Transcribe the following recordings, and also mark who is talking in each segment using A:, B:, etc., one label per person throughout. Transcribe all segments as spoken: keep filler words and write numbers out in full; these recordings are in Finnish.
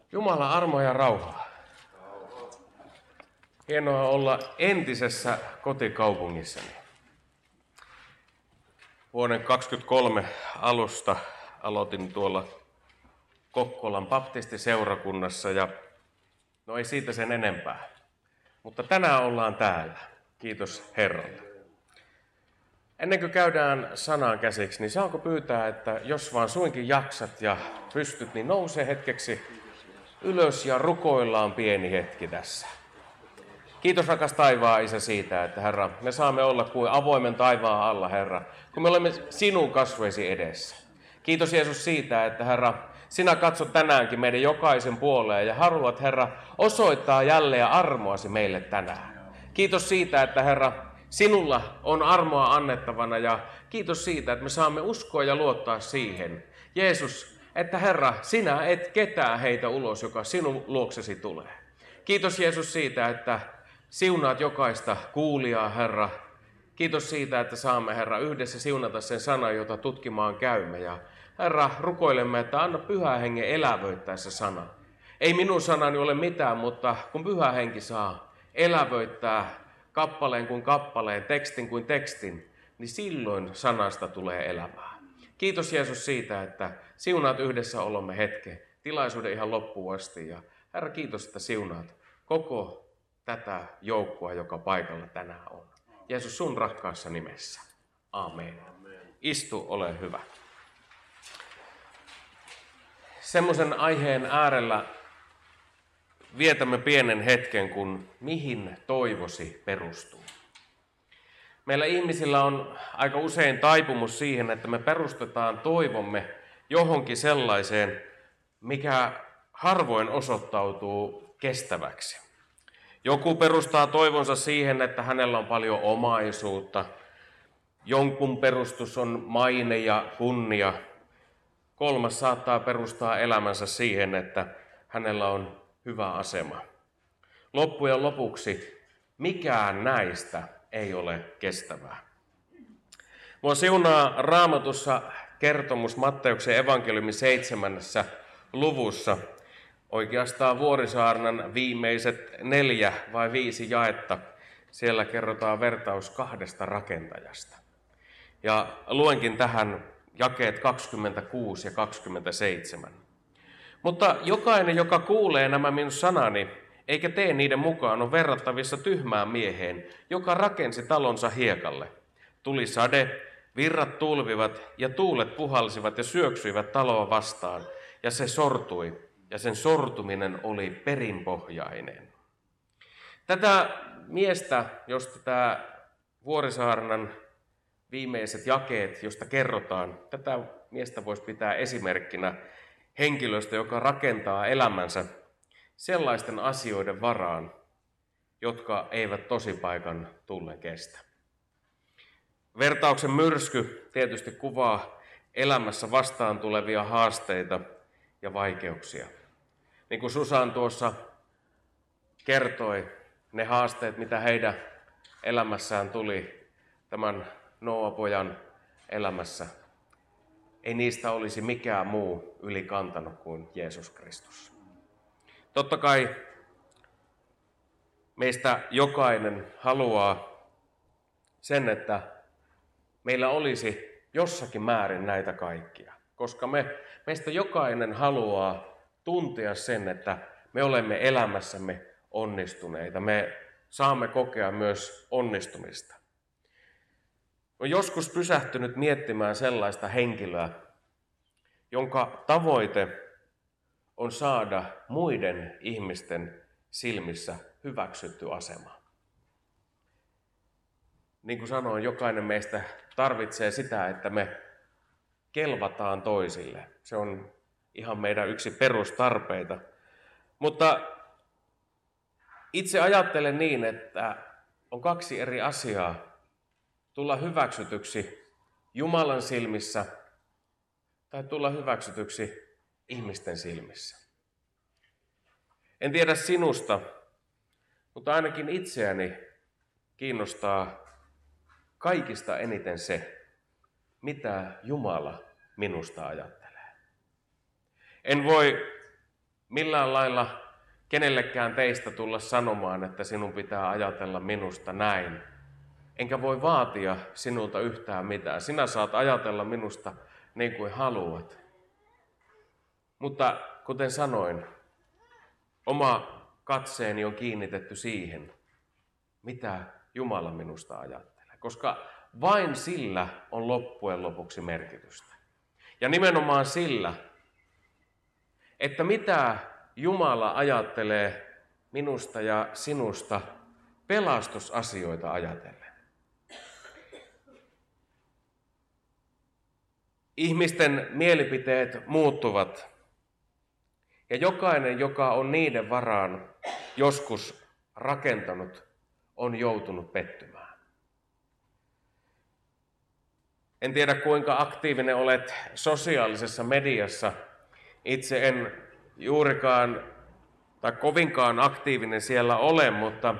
A: Jumalan armoa ja rauhaa. Hienoa olla entisessä kotikaupungissani. Vuoden kaksikymmentäkolme alusta aloitin tuolla Kokkolan baptistiseurakunnassa ja no ei siitä sen enempää. Mutta tänään ollaan täällä. Kiitos Herralle. Ennen kuin käydään sanaan käsiksi, niin saanko pyytää, että jos vaan suinkin jaksat ja pystyt, niin nouse hetkeksi ylös ja rukoillaan pieni hetki tässä. Kiitos rakas taivaan Isä siitä, että Herra, me saamme olla kuin avoimen taivaan alla, Herra, kun me olemme sinun kasvoisi edessä. Kiitos Jeesus siitä, että Herra, sinä katsot tänäänkin meidän jokaisen puoleen ja haluat, Herra, osoittaa jälleen armoasi meille tänään. Kiitos siitä, että Herra, sinulla on armoa annettavana ja kiitos siitä, että me saamme uskoa ja luottaa siihen. Jeesus, että Herra, sinä et ketään heitä ulos, joka sinun luoksesi tulee. Kiitos Jeesus siitä, että siunaat jokaista kuulijaa, Herra. Kiitos siitä, että saamme, Herra, yhdessä siunata sen sanan, jota tutkimaan käymme. Ja Herra, rukoilemme, että anna Pyhä Hengen elävöittää se sana. Ei minun sanani ole mitään, mutta kun Pyhä Henki saa elävöittää kappaleen kuin kappaleen, tekstin kuin tekstin, niin silloin sanasta tulee elämää. Kiitos Jeesus siitä, että siunaat yhdessä olomme hetken, tilaisuuden ihan loppuun asti. Ja Herra, kiitos, että siunaat koko tätä joukkoa, joka paikalla tänään on. Jeesus, sun rakkaassa nimessä. Amen. Istu, ole hyvä. Semmoisen aiheen äärellä vietämme pienen hetken, kun mihin toivosi perustuu. Meillä ihmisillä on aika usein taipumus siihen, että me perustetaan toivomme johonkin sellaiseen, mikä harvoin osoittautuu kestäväksi. Joku perustaa toivonsa siihen, että hänellä on paljon omaisuutta. Jonkun perustus on maine ja kunnia. Kolmas saattaa perustaa elämänsä siihen, että hänellä on hyvä asema. Loppujen lopuksi mikään näistä ei ole kestävää. Mua siunaa Raamatussa kertomus Matteuksen evankeliumin seitsemännessä luvussa. Oikeastaan Vuorisaarnan viimeiset neljä vai viisi jaetta. Siellä kerrotaan vertaus kahdesta rakentajasta. Ja luenkin tähän jakeet kaksikymmentäkuusi ja kaksikymmentäseitsemän. Mutta jokainen, joka kuulee nämä minun sanani, eikä tee niiden mukaan, on verrattavissa tyhmään mieheen, joka rakensi talonsa hiekalle. Tuli sade, virrat tulvivat ja tuulet puhalsivat ja syöksyivät taloa vastaan, ja se sortui. Ja sen sortuminen oli perinpohjainen. Tätä miestä, josta tämä Vuorisaarnan viimeiset jakeet, josta kerrotaan, tätä miestä voisi pitää esimerkkinä henkilöstä, joka rakentaa elämänsä sellaisten asioiden varaan, jotka eivät tosipaikan tullen kestä. Vertauksen myrsky tietysti kuvaa elämässä vastaan tulevia haasteita ja vaikeuksia. Niin kuin Susan tuossa kertoi, ne haasteet, mitä heidän elämässään tuli tämän Noa-pojan elämässä, ei niistä olisi mikään muu ylikantanut kuin Jeesus Kristus. Totta kai meistä jokainen haluaa sen, että meillä olisi jossakin määrin näitä kaikkia, koska me, meistä jokainen haluaa tuntea sen, että me olemme elämässämme onnistuneita. Me saamme kokea myös onnistumista. Olen joskus pysähtynyt miettimään sellaista henkilöä, jonka tavoite on saada muiden ihmisten silmissä hyväksytty asema. Niin kuin sanoin, jokainen meistä tarvitsee sitä, että me kelvataan toisille. Se on ihan meidän yksi perustarpeita. Mutta itse ajattelen niin, että on kaksi eri asiaa. Tulla hyväksytyksi Jumalan silmissä tai tulla hyväksytyksi ihmisten silmissä. En tiedä sinusta, mutta ainakin itseäni kiinnostaa kaikista eniten se, mitä Jumala minusta ajattelee. En voi millään lailla kenellekään teistä tulla sanomaan, että sinun pitää ajatella minusta näin. Enkä voi vaatia sinulta yhtään mitään. Sinä saat ajatella minusta niin kuin haluat. Mutta kuten sanoin, oma katseeni on kiinnitetty siihen, mitä Jumala minusta ajattelee. Koska vain sillä on loppujen lopuksi merkitystä. Ja nimenomaan sillä, että mitä Jumala ajattelee minusta ja sinusta pelastusasioita ajatellen. Ihmisten mielipiteet muuttuvat. Ja jokainen, joka on niiden varaan joskus rakentanut, on joutunut pettymään. En tiedä, kuinka aktiivinen olet sosiaalisessa mediassa. Itse en juurikaan tai kovinkaan aktiivinen siellä ole, mutta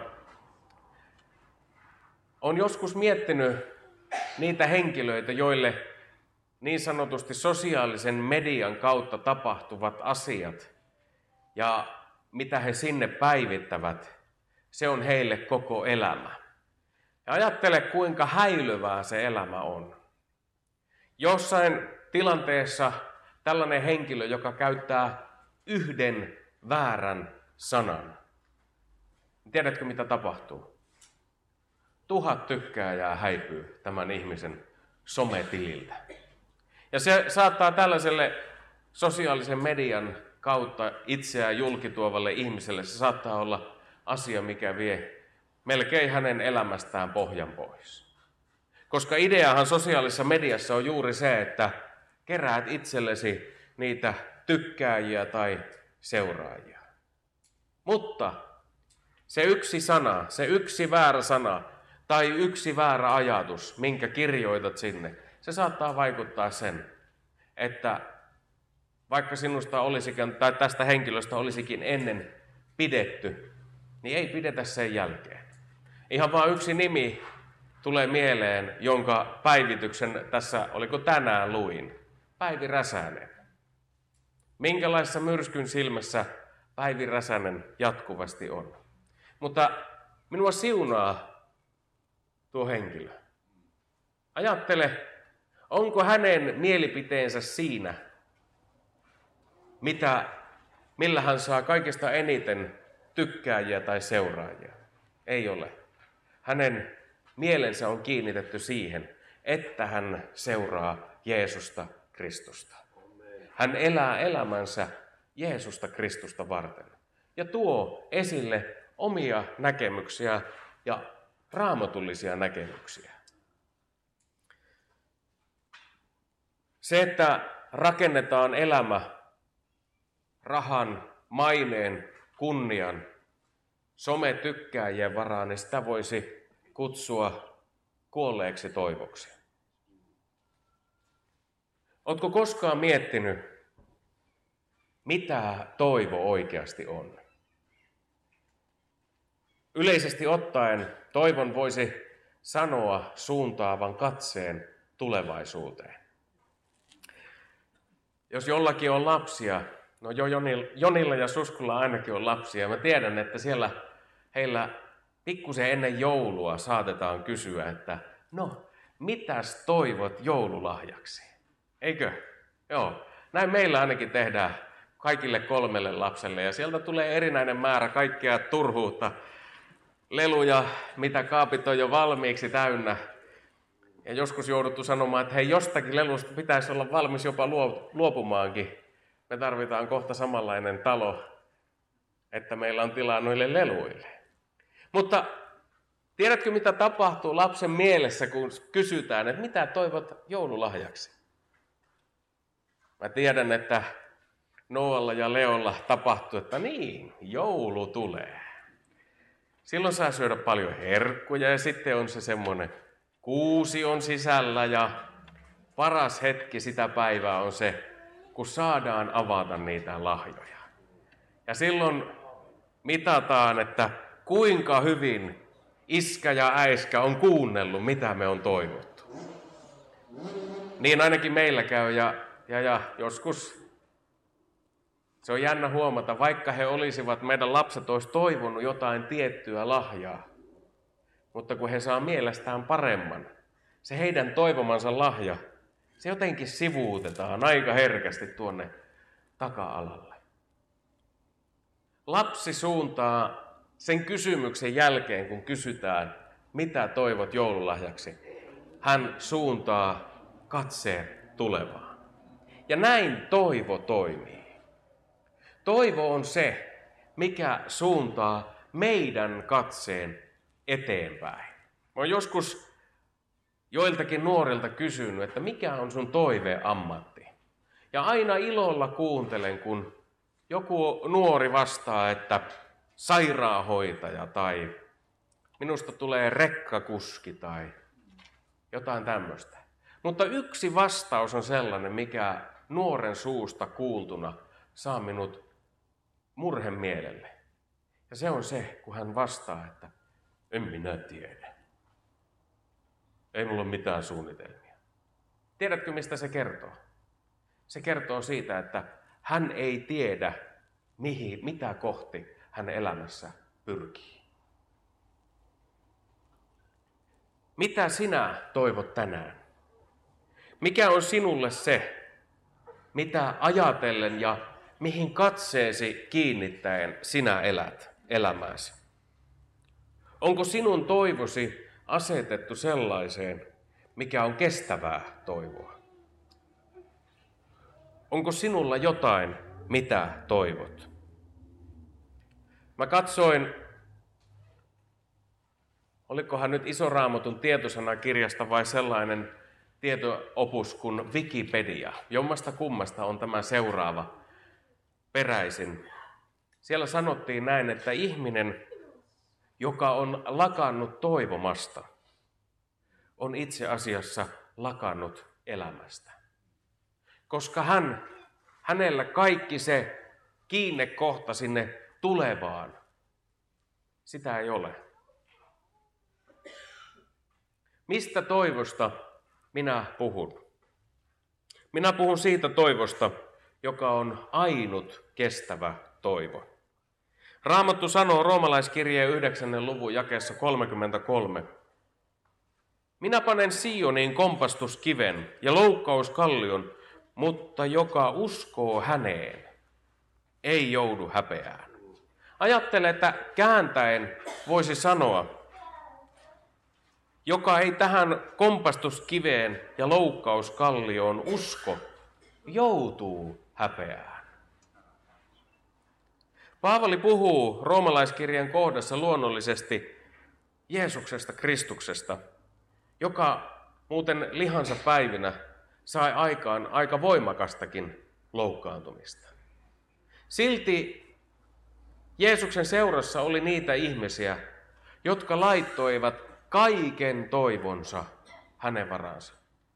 A: olen joskus miettinyt niitä henkilöitä, joille niin sanotusti sosiaalisen median kautta tapahtuvat asiat ja mitä he sinne päivittävät, se on heille koko elämä. Ja ajattele, kuinka häilyvää se elämä on. Jossain tilanteessa tällainen henkilö, joka käyttää yhden väärän sanan. Tiedätkö, mitä tapahtuu? Tuhat tykkääjää häipyy tämän ihmisen sometililtä. Ja se saattaa tällaiselle sosiaalisen median kautta itseään julkituovalle ihmiselle, se saattaa olla asia, mikä vie melkein hänen elämästään pohjan pois. Koska ideahan sosiaalisessa mediassa on juuri se, että keräät itsellesi niitä tykkääjiä tai seuraajia. Mutta se yksi sana, se yksi väärä sana tai yksi väärä ajatus, minkä kirjoitat sinne, se saattaa vaikuttaa sen, että vaikka sinusta olisikin, tai tästä henkilöstä olisikin ennen pidetty, niin ei pidetä sen jälkeen. Ihan vaan yksi nimi tulee mieleen, jonka päivityksen tässä, oliko tänään luin, Päivi Räsänen. Minkälaisessa myrskyn silmässä Päivi Räsänen jatkuvasti on. Mutta minua siunaa tuo henkilö. Ajattele, onko hänen mielipiteensä siinä, mitä, millä hän saa kaikista eniten tykkääjiä tai seuraajia? Ei ole. Hänen mielensä on kiinnitetty siihen, että hän seuraa Jeesusta Kristusta. Hän elää elämänsä Jeesusta Kristusta varten ja tuo esille omia näkemyksiä ja raamatullisia näkemyksiä. Se, että rakennetaan elämä rahan, maineen, kunnian, sometykkääjien varaan, niin sitä voisi kutsua kuolleeksi toivoksi. Oletko koskaan miettinyt, mitä toivo oikeasti on? Yleisesti ottaen toivon voisi sanoa suuntaavan katseen tulevaisuuteen. Jos jollakin on lapsia, no jo Jonilla ja Suskulla ainakin on lapsia, mä tiedän, että siellä heillä pikkusen ennen joulua saatetaan kysyä, että no, mitäs toivot joululahjaksi? Eikö? Joo, näin meillä ainakin tehdään kaikille kolmelle lapselle ja sieltä tulee erinäinen määrä kaikkea turhuutta, leluja, mitä kaapit on jo valmiiksi täynnä. Ja joskus jouduttu sanomaan, että hei, jostakin lelusta pitäisi olla valmis jopa luopumaankin. Me tarvitaan kohta samanlainen talo, että meillä on tilaa noille leluille. Mutta tiedätkö, mitä tapahtuu lapsen mielessä, kun kysytään, että mitä toivot joululahjaksi? Mä tiedän, että Noalla ja Leolla tapahtuu, että niin, joulu tulee. Silloin saa syödä paljon herkkuja ja sitten on se semmoinen kuusi on sisällä ja paras hetki sitä päivää on se, kun saadaan avata niitä lahjoja. Ja silloin mitataan, että kuinka hyvin iskä ja äiskä on kuunnellut, mitä me on toivottu. Niin ainakin meillä käy ja, ja, ja joskus Se on jännä huomata, vaikka he olisivat, meidän lapset olisi toivonut jotain tiettyä lahjaa, mutta kun he saa mielestään paremman, se heidän toivomansa lahja, se jotenkin sivuutetaan aika herkästi tuonne taka-alalle. Lapsi suuntaa sen kysymyksen jälkeen, kun kysytään, mitä toivot joululahjaksi, hän suuntaa katseen tulevaan. Ja näin toivo toimii. Toivo on se, mikä suuntaa meidän katseen eteenpäin. Mä oon joskus joiltakin nuorilta kysynyt, että mikä on sun toiveammatti. Ja aina ilolla kuuntelen, kun joku nuori vastaa, että sairaanhoitaja tai minusta tulee rekkakuski tai jotain tämmöistä. Mutta yksi vastaus on sellainen, mikä nuoren suusta kuultuna saa minut murhemielelle. Ja se on se, kun hän vastaa, että en minä tiedä. Ei mulla ole mitään suunnitelmia. Tiedätkö, mistä se kertoo? Se kertoo siitä, että hän ei tiedä, mihin, mitä kohti hän elämässä pyrkii. Mitä sinä toivot tänään? Mikä on sinulle se, mitä ajatellen ja mihin katseesi kiinnittäen sinä elät elämääsi? Onko sinun toivosi asetettu sellaiseen, mikä on kestävää toivoa? Onko sinulla jotain, mitä toivot? Mä katsoin, olikohan nyt Iso Raamatun tietosanakirjasta vai sellainen tieto-opus kuin Wikipedia. Jommasta kummasta on tämä seuraava peräisin. Siellä sanottiin näin, että ihminen, joka on lakannut toivomasta, on itse asiassa lakannut elämästä. Koska hän, hänellä kaikki se kiinnekohta sinne tulevaan, sitä ei ole. Mistä toivosta minä puhun? Minä puhun siitä toivosta, joka on ainut kestävä toivo. Raamattu sanoo roomalaiskirjeen yhdeksännen luvun jakeessa kolmekymmentäkolme. Minä panen Sioniin kompastuskiven ja loukkauskallion, mutta joka uskoo häneen, ei joudu häpeään. Ajattele, että kääntäen voisi sanoa, joka ei tähän kompastuskiveen ja loukkauskallioon usko, joutuu häpeään. Paavali puhuu roomalaiskirjan kohdassa luonnollisesti Jeesuksesta Kristuksesta, joka muuten lihansa päivinä sai aikaan aika voimakastakin loukkaantumista. Silti Jeesuksen seurassa oli niitä ihmisiä, jotka laittoivat kaiken toivonsa hänen varaansa.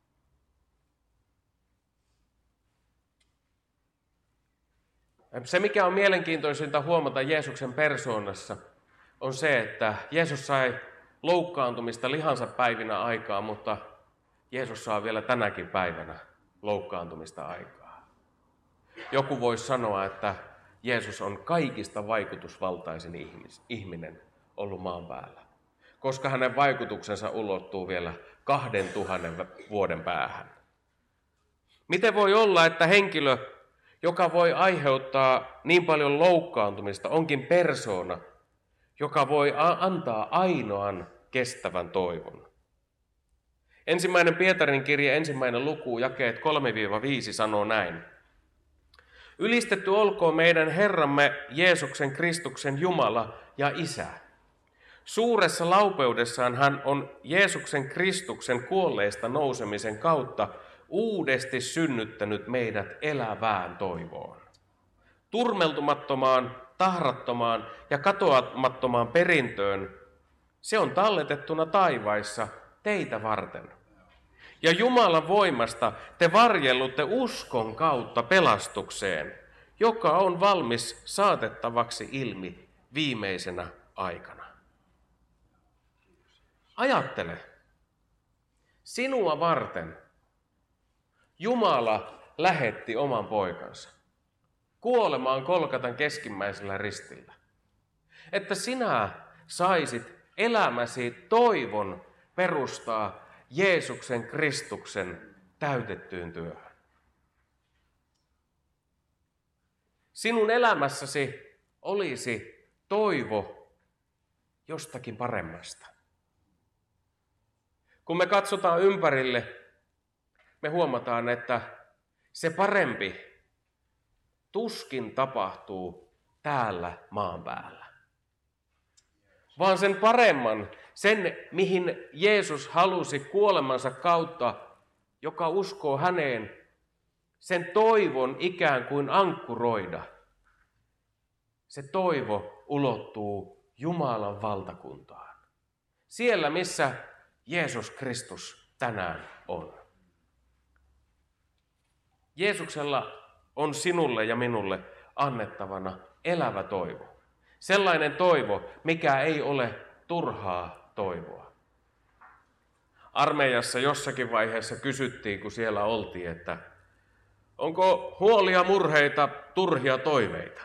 A: Se, mikä on mielenkiintoisinta huomata Jeesuksen persoonassa, on se, että Jeesus sai loukkaantumista lihansa päivinä aikaa, mutta Jeesus saa vielä tänäkin päivänä loukkaantumista aikaa. Joku voisi sanoa, että Jeesus on kaikista vaikutusvaltaisin ihminen ollut maan päällä, koska hänen vaikutuksensa ulottuu vielä kahden tuhannen vuoden päähän. Miten voi olla, että henkilö, joka voi aiheuttaa niin paljon loukkaantumista, onkin persoona, joka voi antaa ainoan kestävän toivon? Ensimmäinen Pietarin kirje, ensimmäinen luku, jakeet kolme viisi sanoo näin. Ylistetty olkoon meidän Herramme Jeesuksen Kristuksen Jumala ja Isä. Suuressa laupeudessaan hän on Jeesuksen Kristuksen kuolleista nousemisen kautta uudesti synnyttänyt meidät elävään toivoon. Turmeltumattomaan, tahrattomaan ja katoamattomaan perintöön, se on talletettuna taivaissa teitä varten. Ja Jumalan voimasta te varjellutte uskon kautta pelastukseen, joka on valmis saatettavaksi ilmi viimeisenä aikana. Ajattele, sinua varten Jumala lähetti oman poikansa. kuolemaan Golgatan keskimmäisellä ristillä. Että sinä saisit elämäsi toivon perustaa Jeesuksen Kristuksen täytettyyn työhön. Sinun elämässäsi olisi toivo jostakin paremmasta. Kun me katsotaan ympärille, me huomataan, että se parempi tuskin tapahtuu täällä maan päällä. Vaan sen paremman, sen mihin Jeesus halusi kuolemansa kautta, joka uskoo häneen, sen toivon ikään kuin ankkuroida. Se toivo ulottuu Jumalan valtakuntaan. Siellä, missä Jeesus Kristus tänään on. Jeesuksella on sinulle ja minulle annettavana elävä toivo. Sellainen toivo, mikä ei ole turhaa toivoa. Armeijassa jossakin vaiheessa kysyttiin, kun siellä oltiin, että onko huolia, murheita, turhia toiveita?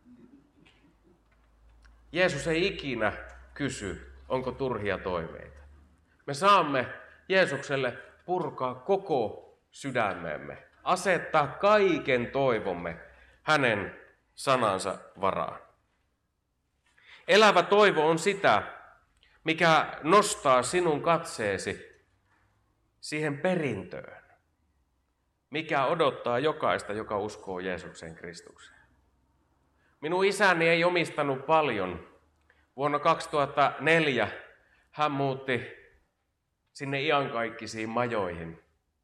A: Jeesus ei ikinä kysy, onko turhia toiveita. Me saamme Jeesukselle purkaa koko sydämemme, asettaa kaiken toivomme hänen sanansa varaan. Elävä toivo on sitä, mikä nostaa sinun katseesi siihen perintöön, mikä odottaa jokaista, joka uskoo Jeesuksen Kristukseen. Minun isäni ei omistanut paljon. Vuonna kaksituhattaneljä hän muutti sinne iankaikkisiin majoihin.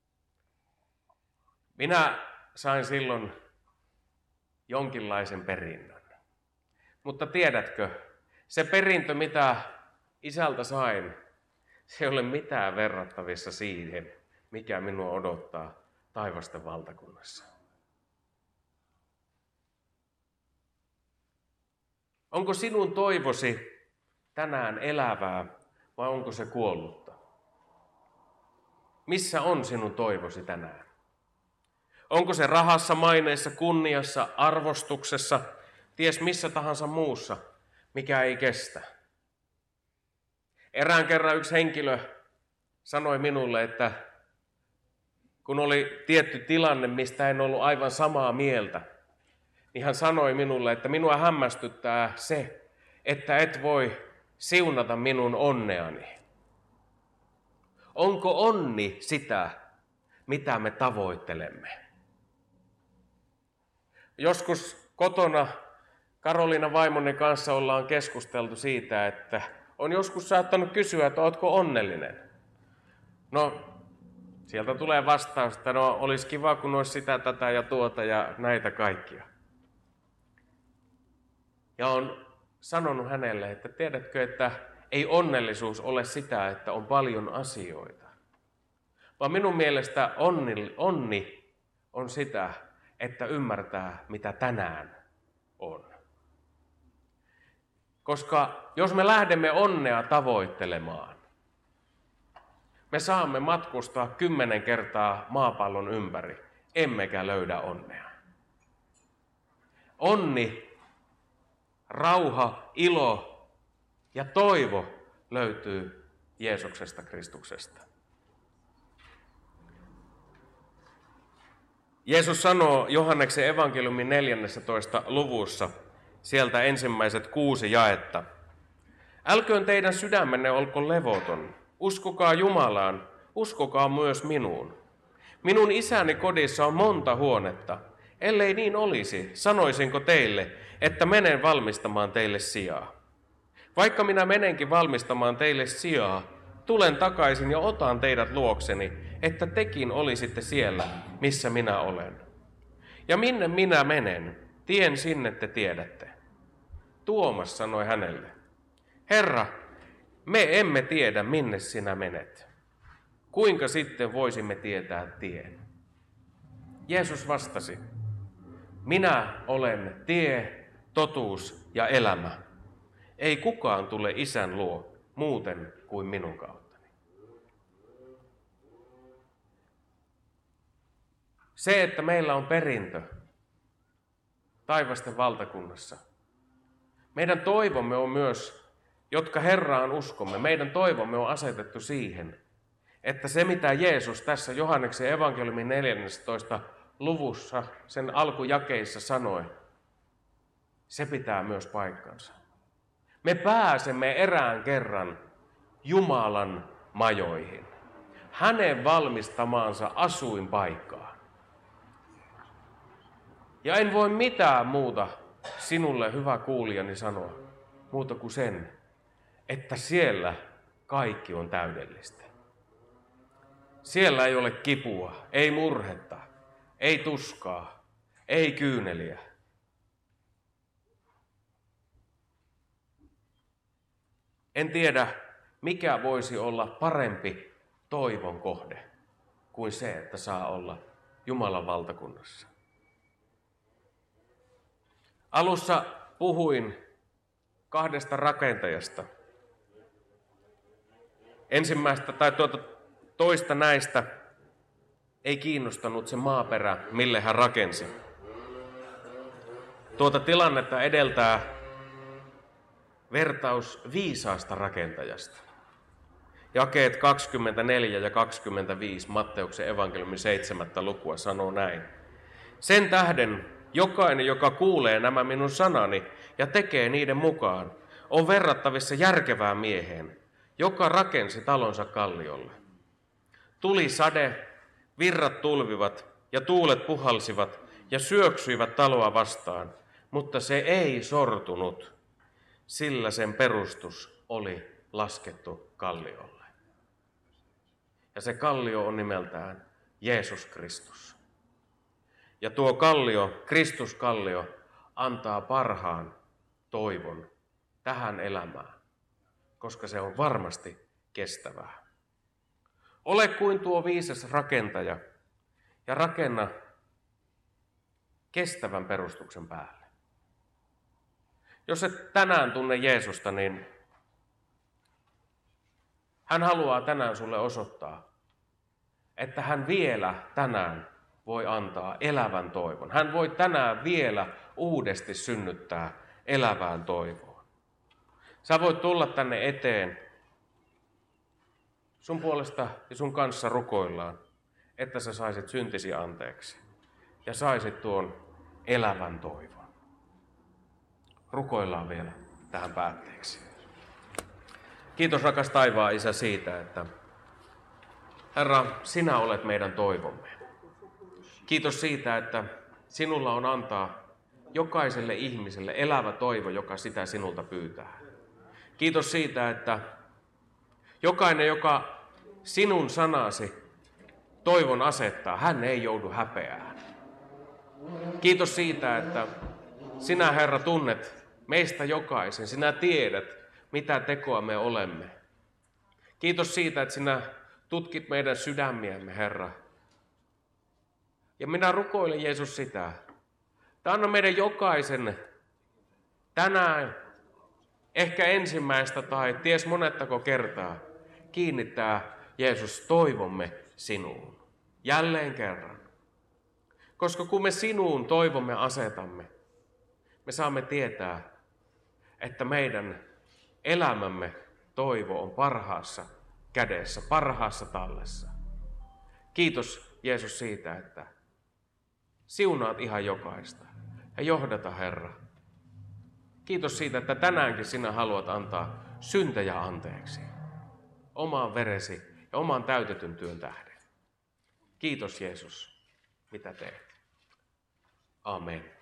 A: Minä sain silloin jonkinlaisen perinnön. Mutta tiedätkö, se perintö, mitä isältä sain, se ei ole mitään verrattavissa siihen, mikä minua odottaa taivasten valtakunnassa. Onko sinun toivosi tänään elävää vai onko se kuollutta? Missä on sinun toivosi tänään? Onko se rahassa, maineessa, kunniassa, arvostuksessa, ties missä tahansa muussa, mikä ei kestä? Erään kerran yksi henkilö sanoi minulle, että kun oli tietty tilanne, mistä en ollut aivan samaa mieltä, niin hän sanoi minulle, että minua hämmästyttää se, että et voi siunata minun onneani. Onko onni sitä, mitä me tavoittelemme? Joskus kotona Karoliina vaimoni kanssa ollaan keskusteltu siitä, että on joskus saattanut kysyä, että ootko onnellinen? No, sieltä tulee vastaus, että no olisi kiva, kun olisi sitä, tätä ja tuota ja näitä kaikkia. Ja on sanonut hänelle, että tiedätkö, että ei onnellisuus ole sitä, että on paljon asioita. Vaan minun mielestä onni, onni on sitä, että ymmärtää, mitä tänään on. Koska jos me lähdemme onnea tavoittelemaan, me saamme matkustaa kymmenen kertaa maapallon ympäri, emmekä löydä onnea. Onni, rauha, ilo ja toivo löytyy Jeesuksesta Kristuksesta. Jeesus sanoo Johanneksen evankeliumin neljännessä luvussa, sieltä ensimmäiset kuusi jaetta. Älköön teidän sydämenne olko levoton, uskokaa Jumalaan, uskokaa myös minuun. Minun isäni kodissa on monta huonetta, ellei niin olisi, sanoisinko teille, että menen valmistamaan teille sijaa. Vaikka minä menenkin valmistamaan teille sijaa, tulen takaisin ja otan teidät luokseni, että tekin olisitte siellä, missä minä olen. Ja minne minä menen, tien sinne te tiedätte. Tuomas sanoi hänelle, Herra, me emme tiedä, minne sinä menet. Kuinka sitten voisimme tietää tien? Jeesus vastasi, minä olen tie, totuus ja elämä. Ei kukaan tule Isän luo muuten kuin minun kauttani. Se, että meillä on perintö, taivasten valtakunnassa. Meidän toivomme on myös, jotka Herraan uskomme, meidän toivomme on asetettu siihen, että se mitä Jeesus tässä Johanneksen evankeliumin neljännentoista luvussa, sen alkujakeissa sanoi, se pitää myös paikkansa. Me pääsemme erään kerran Jumalan majoihin, hänen valmistamaansa asuinpaikkaan. Ja en voi mitään muuta sinulle, hyvä kuulijani, sanoa, muuta kuin sen, että siellä kaikki on täydellistä. Siellä ei ole kipua, ei murhetta, ei tuskaa, ei kyyneliä. En tiedä, mikä voisi olla parempi toivon kohde kuin se, että saa olla Jumalan valtakunnassa. Alussa puhuin kahdesta rakentajasta. Ensimmäistä tai tuota toista näistä ei kiinnostanut se maaperä, mille hän rakensi. Tuota tilannetta edeltää vertaus viisaasta rakentajasta. Jakeet kaksikymmentäneljä ja kaksikymmentäviisi Matteuksen evankeliumin seitsemättä lukua sanoo näin. Sen tähden jokainen, joka kuulee nämä minun sanani ja tekee niiden mukaan, on verrattavissa järkevään mieheen, joka rakensi talonsa kalliolle. Tuli sade, virrat tulvivat ja tuulet puhalsivat ja syöksyivät taloa vastaan, mutta se ei sortunut, sillä sen perustus oli laskettu kalliolle. Ja se kallio on nimeltään Jeesus Kristus. Ja tuo kallio, Kristuskallio, antaa parhaan toivon tähän elämään, koska se on varmasti kestävää. Ole kuin tuo viisas rakentaja ja rakenna kestävän perustuksen päälle. Jos et tänään tunne Jeesusta, niin hän haluaa tänään sulle osoittaa, että hän vielä tänään voi antaa elävän toivon. Hän voi tänään vielä uudesti synnyttää elävään toivoon. Sä voit tulla tänne eteen. Sun puolesta ja sun kanssa rukoillaan, että sä saisit syntisi anteeksi ja saisit tuon elävän toivon. Rukoillaan vielä tähän päätteeksi. Kiitos rakas taivaan Isä siitä, että Herra, sinä olet meidän toivomme. Kiitos siitä, että sinulla on antaa jokaiselle ihmiselle elävä toivo, joka sitä sinulta pyytää. Kiitos siitä, että jokainen, joka sinun sanasi toivon asettaa, hän ei joudu häpeään. Kiitos siitä, että sinä, Herra, tunnet meistä jokaisen. Sinä tiedät, mitä tekoa me olemme. Kiitos siitä, että sinä tutkit meidän sydämiämme, Herra. Ja minä rukoilen, Jeesus, sitä, että anna meidän jokaisen tänään, ehkä ensimmäistä tai ties monettako kertaa, kiinnittää, Jeesus, toivomme sinuun. Jälleen kerran. Koska kun me sinuun toivomme asetamme, me saamme tietää, että meidän elämämme toivo on parhaassa kädessä, parhaassa tallessa. Kiitos, Jeesus, siitä, että siunaat ihan jokaista ja johdata, Herra. Kiitos siitä, että tänäänkin sinä haluat antaa syntejä anteeksi omaan veresi ja oman täytetyn työn tähden. Kiitos, Jeesus, mitä teet. Amen.